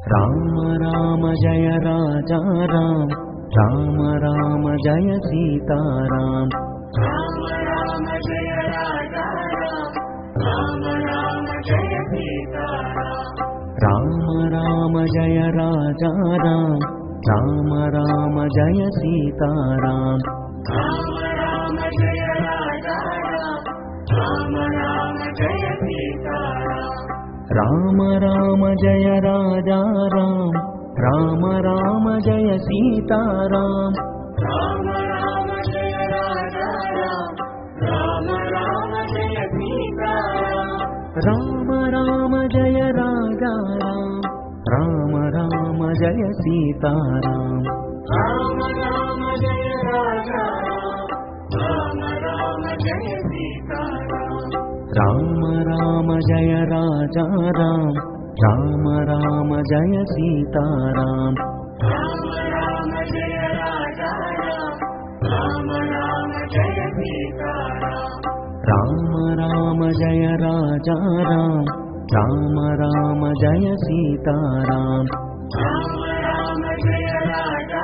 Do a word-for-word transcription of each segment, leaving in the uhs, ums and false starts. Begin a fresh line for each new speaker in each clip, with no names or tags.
Rama Rama Jaya Raja Rama Rama Rama Jaya Sitaram
Rama Rama Jaya Raja Rama Rama Jaya Sitaram
Rama Rama Jaya Raja Rama Rama Rama Jaya Sitaram
Rama Rama Jaya Raja Rama Rama Jaya Sitaram
Rama Rama Jaya Raja Rama Rama Rama Jaya Sitaram
Rama Rama Jaya Raja Rama Rama Jaya Sitaram
Rama Rama Jaya Raja Rama Rama Rama Jaya Sitaram
Rama Rama Jaya Raja Rama Rama Jaya Sitaram
Rama Rama Jaya Raja Rama Rama Rama Jaya Sitaram
Rama Rama Jaya Raja Rama Rama Jaya Sitaram
Rama Rama Jaya Raja Rama Rama Rama Jaya Sitaram
Rama Rama Jaya Raja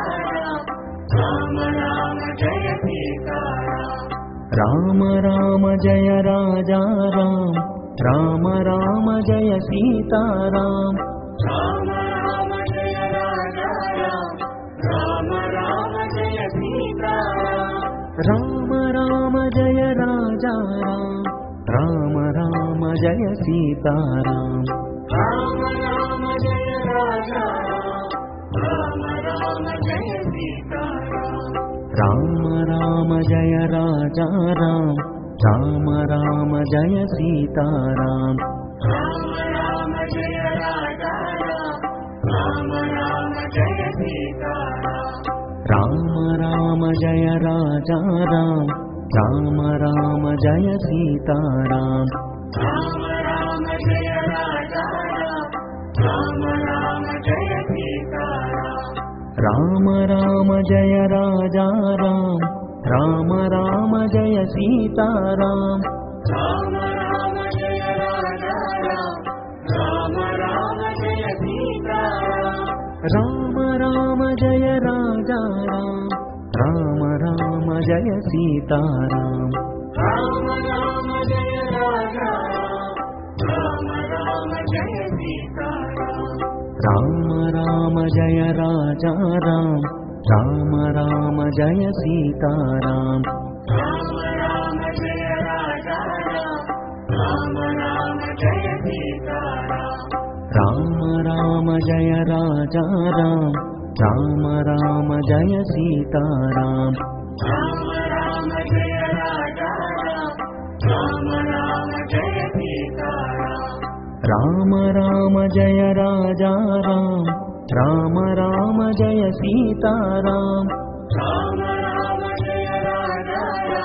Rama Rama Jaya Sitaram
Rama Rama Jaya Raja Rama Rama Rama Jaya Sitaram
Rama Rama Jaya Raja Rama Rama Jaya Sitaram
Rama Rama Jaya Raja Rama Rama Rama Jaya Sitaram
Rama Rama Jaya Raja Rama Rama Jaya Sitaram
Rama Rama Jaya Raja Rama Rama Rama Jaya Sitaram
Rama Rama Jaya Raja Rama Rama Jaya Sitaram
Rama Rama Jaya Raja Rama Rama Rama Jaya Sitaram
Rama Rama Jaya Raja Rama Rama Jaya Sitaram
Rama Rama Jaya Raja Rama Rama Rama Jaya Sitaram
Rama Rama Jaya Raja Rama Rama Jaya Sitaram
Rama Rama Jaya Raja Rama Rama Rama Jaya Sitaram
Rama Rama Jaya Raja Rama Rama Jaya Sitaram
Rama Rama Jaya Raja Rama Rama Rama Jaya Sitaram
Rama Rama Jaya Raja Rama Rama Jaya Sitaram
Rama Rama Jaya Raja Rama Rama Rama Jaya Sitaram
Rama Rama Jaya Raja Rama Rama Jaya Sitaram
Rama Rama Jaya Raja Rama Rama Rama Jaya Sitaram
Rama Rama Jaya Raja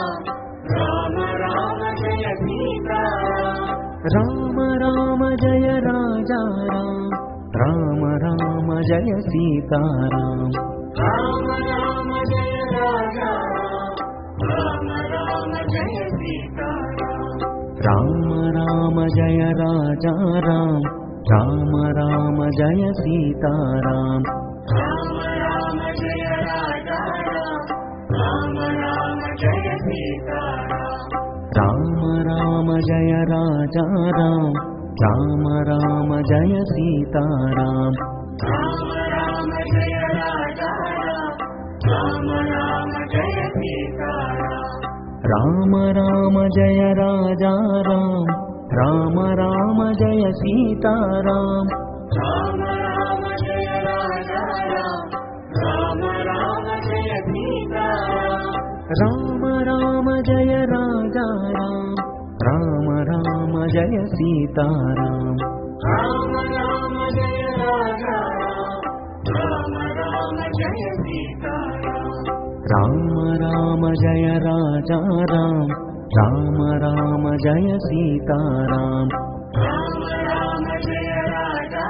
Rama Rama Jaya Sitaram
Rama Rama Jaya Raja Rama Rama Rama Jaya Sitaram
Rama Rama Jaya Raja Rama Rama Jaya Sitaram
Rama Rama Jaya Raja Rama Rama Rama Jaya Sitaram
Rama Rama Jaya Raja Rama Rama Jaya Sitaram
Rama Rama Jaya Raja Rama Rama Rama Jaya Sitaram
Rama Rama Jaya Raja Rama Rama Jaya Sitaram
Rama Rama Jaya Raja Rama Rama Rama Jaya Sitaram
Rama Rama Jaya Raja Rama Rama Jaya Sitaram
Rama Rama Jaya Raja Rama Rama Rama Jaya Sitaram
Rama Rama Jaya Raja Rama Rama Jaya Sitaram
Rama Rama Jaya Raja Rama Rama Rama Jaya Sitaram
Rama Rama Jaya Raja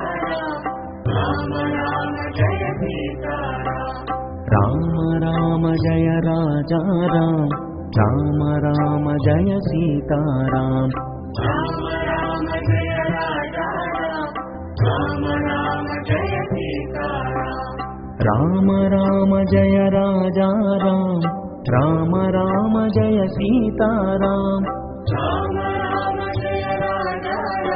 Rama Rama Jaya Sitaram
Rama Rama Jaya Raja Rama Rama Rama Jaya Sitaram
Rama Rama Jaya Raja Rama Rama Jaya
Rama Rama Jaya Raja Rama Rama Rama Jaya Sitarama
Rama Rama Jaya Raja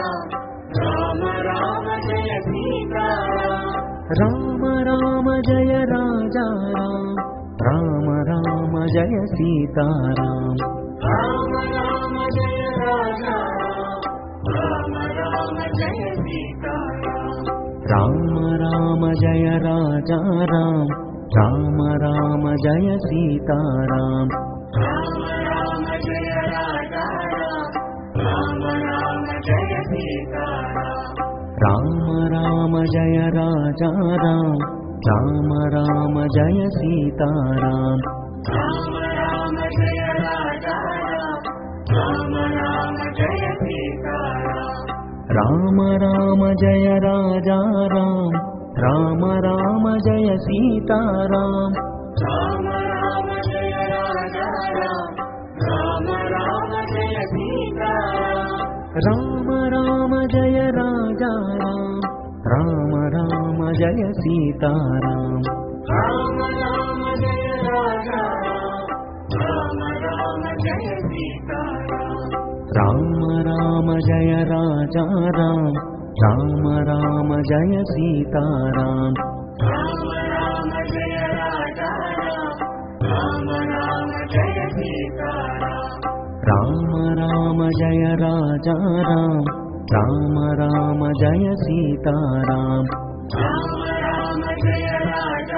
Rama Rama Rama Jaya Sitarama
Rama Rama Jaya Raja Rama Rama Rama Jaya Sitarama
Rama Rama Jaya Raja Rama Rama Jaya Sitarama
Rama Rama Jaya Raja Rama Rama Rama Jaya Sitarama
Rama Rama Jaya Raja Rama Rama Jaya Sitarama
Rama Rama Jaya Raja Rama Rama Rama Jaya Sitarama
Rama Rama Jaya Raja Rama Rama Jaya Sitarama
Rama Rama Jaya Raja Rama Rama Rama Jaya Sitarama
Rama Rama Jaya Raja Rama Rama Jaya Sitarama
Rama Rama Jaya Raja Rama Rama Rama Jaya Sitarama
Rama Rama Jaya Raja Rama Rama Jaya Sitarama
Rama Rama Jaya Raja Rama Rama Rama Jaya Sitarama
Rama Rama Jaya Raja Rama Rama Jaya Sitarama
Rama Rama Jaya Raja Rama Rama Rama Jaya Sitarama
Rama Rama Jaya Raja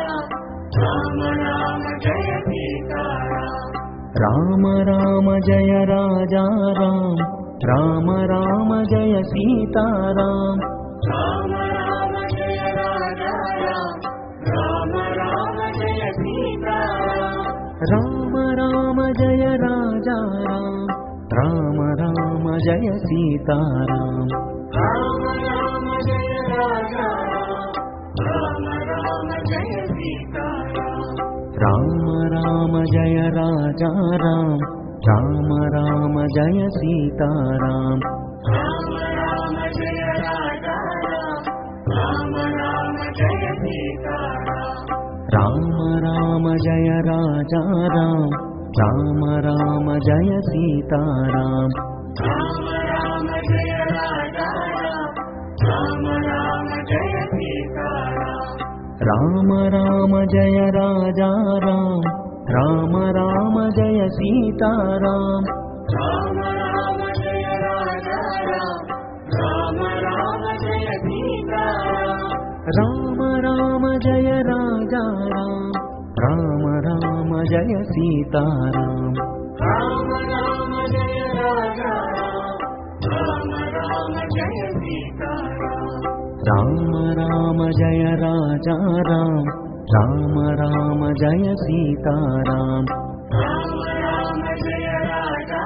Rama Rama Jaya Sitarama
Rama Rama Jaya Raja Rama Rama Rama Jaya Sitarama
Rama Rama Jaya Raja Rama Rama Jaya Sitarama
Rama Rama Jaya Raja Rama Rama Rama Jaya Sitarama
Rama Rama Jaya Raja Rama Rama Jaya Sitarama
Rama Rama Jaya Raja Rama Rama Rama Jaya Sitarama
Rama Rama Jaya Raja Rama Rama Jaya Sitarama
Rama Rama Jaya Raja Rama Rama Rama Jaya Sitarama
Rama Rama Jaya Raja Rama Rama Jaya Sitarama
Rama Rama Jaya Raja Rama Rama Rama Jaya Sitarama
Rama Rama Jaya Raja Rama Rama Jaya Sitarama
Rama Rama Jaya Raja Rama Rama Rama Jaya Sitarama
Rama Rama Jaya Raja Rama Rama Jaya Sitarama
Rama Rama Jaya Raja Rama Rama Rama Jaya Sitarama
Rama Rama Jaya Raja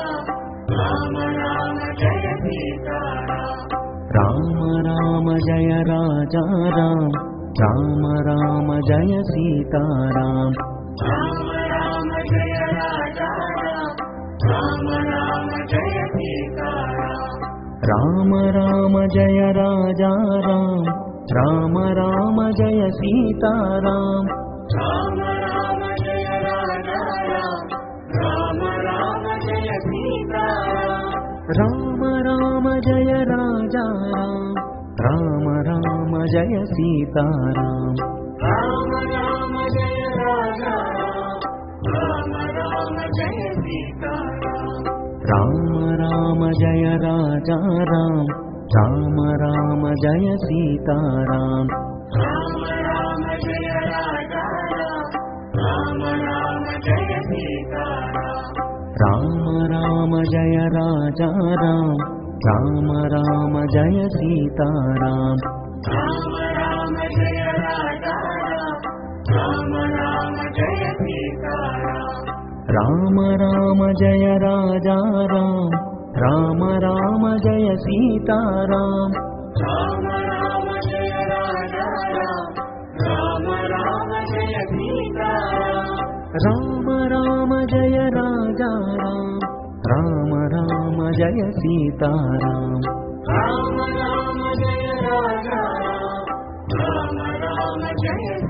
Rama Rama Jaya Sitarama
Rama Rama Jaya Raja Rama Rama Rama Jaya Sitarama
Rama Rama Jaya Raja Rama Rama Jaya Sitarama
Rama Rama Jaya Raja Rama Rama Rama Jaya Sitarama
Rama Rama Jaya Raja Rama Rama Jaya Sitarama
Rama Rama Jaya Raja Rama Rama Rama Jaya Sitarama
Rama Rama Jaya Raja Rama Rama Jaya Sitarama
Rama Rama Jaya Raja Rama Rama Rama Jaya Sitarama
Rama Rama Jaya Raja Rama Rama Jaya Sitarama
Rama Rama Jaya Raja Rama Rama Rama Jaya Sitarama
Rama Rama Jaya Raja Rama Rama Jaya Sitarama
Rama Rama Jaya Raja Rama Rama Rama Jaya Sitarama
Rama Rama Jaya Raja Rama Rama Jaya Sitarama
Rama Rama Jaya Raja Rama Rama Rama Jaya Sitarama
Rama Rama Jaya Raja Rama Rama Jaya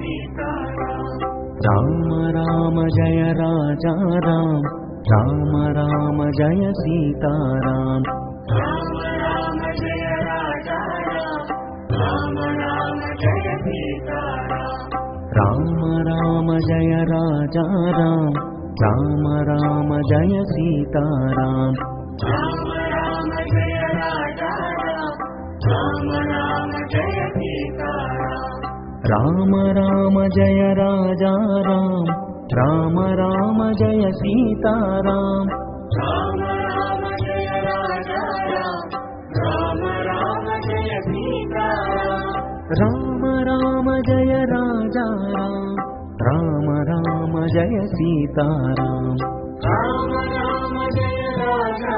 Ram Ram Jai Raja Ram Ram Ram Jai Sitaram
Ram Ram Jai Raja Ram Ram Ram Jai Sitaram
Ram Ram Jai Raja Ram Ram Ram Jai Sitaram
Ram Ram Jai Raja Ram Ram Ram Jai Sitaram
Ram Ram Jai Raja Ram Ram Ram Jai Sitaram
Ram Ram Jai Raja Ram Ram Ram Jai Sitaram
Ram Ram Jai Raja Ram Ram Ram Jai Sitaram
Ram Ram Jai Raja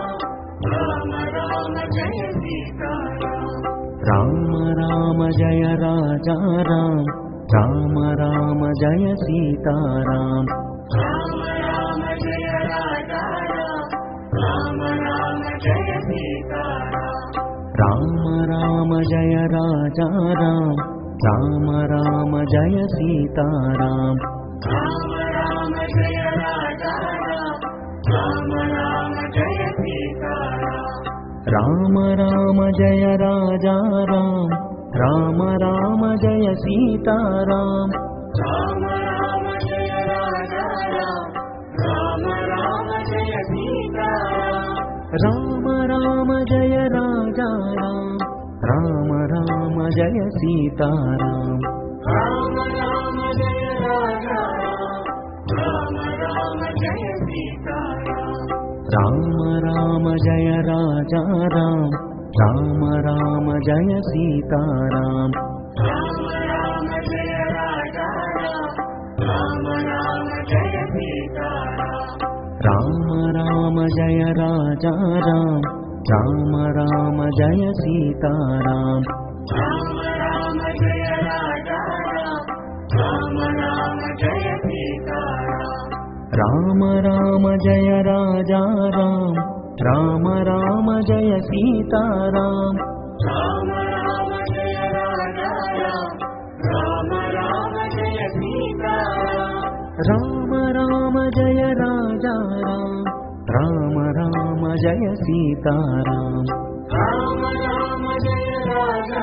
Ram Ram Jai Sitaram
Ram Ram Jai Raja Ram Ram Ram Jai Sitaram
Ram Ram Jai Raja Ram Ram Ram Jai Sitaram
Ram Ram Jai Raja Ram Ram Ram Jai Sitaram
Ram Ram Jai Raja Ram Ram Ram Jai Sitaram
Ram Ram Jai Raja Ram Ram Ram Jai Sitaram
Ram Ram Jai Raja Ram Ram Ram Jai Sitaram
Ram Ram Jai Raja Ram Ram Ram Jai Sitaram
Ram Ram Jai Raja Ram Ram Jai Sitaram
Ram Ram Jai Raja Ram Ram Ram Jai Sitaram
Ram Ram Jai Raja Ram Ram Ram Jai Sitaram
Ram Ram Jai Raja Ram Ram Ram Jai Sitaram
Ram Ram Jai Raja Ram Ram Ram Jai Sitaram
Ram Ram Jai Raja Ram Ram Ram Jai Sitaram
Ram Ram Jai Raja Ram Ram Ram Jai Sitaram
Ram Ram Jai Raja Ram Ram Ram Jai Sitaram
Ram Ram Jai Raja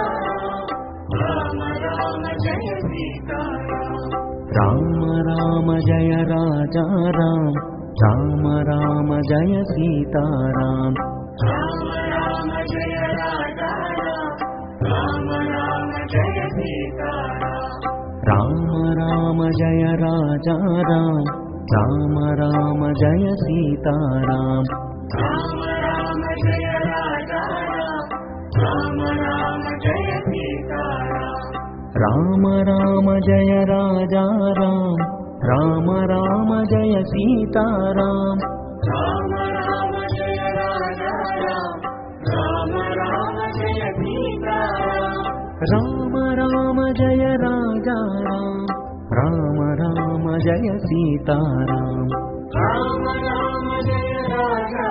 Ram Ram Jai Sitaram
Ram Ram Jai Raja Ram Ram Ram Jai Sitaram
Ram Ram Jai Raja Ram Ram Ram Jai Sitaram
Ram Ram Jai Raja Ram Ram Ram Jai Sitaram
Ram Ram Jai Raja Ram Ram Ram Jai Sitaram
Ram Ram Jai Raja Ram Ram Ram Jai Sitaram
Ram Ram Jai Raja Ram Ram Ram Jai Sitaram
Ram Ram Jai Raja Ram Ram Ram Jai Sitaram
Ram Ram Jai Raja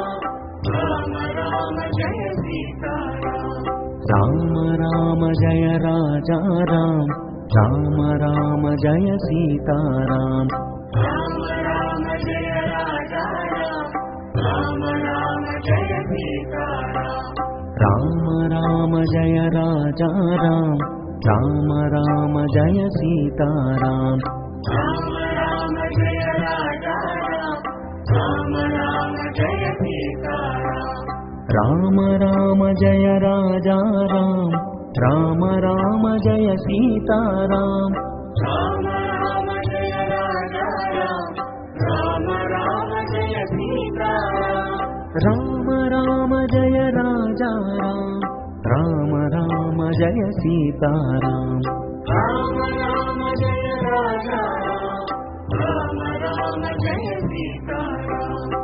Ram Ram Jai Sitaram
Ram Ram Jai Raja Ram Ram Ram Jai Sitaram
Ram Ram Jai Raja Ram Ram Ram Jai Sitaram
Ram Ram Jai Raja Ram Ram Ram Jai Sitaram
Ram Ram Jai Raja Ram Ram Ram Jai Sitaram
Ram Ram Jai Raja Ram Ram Ram Jai Sitaram
Ram Ram Jai Raja Ram Ram Ram Jai Sitaram
Ram Ram Jai Raja Ram Ram Ram Jai Sitaram
Ram Ram Jai Raja Ram Ram Ram Jai Sitaram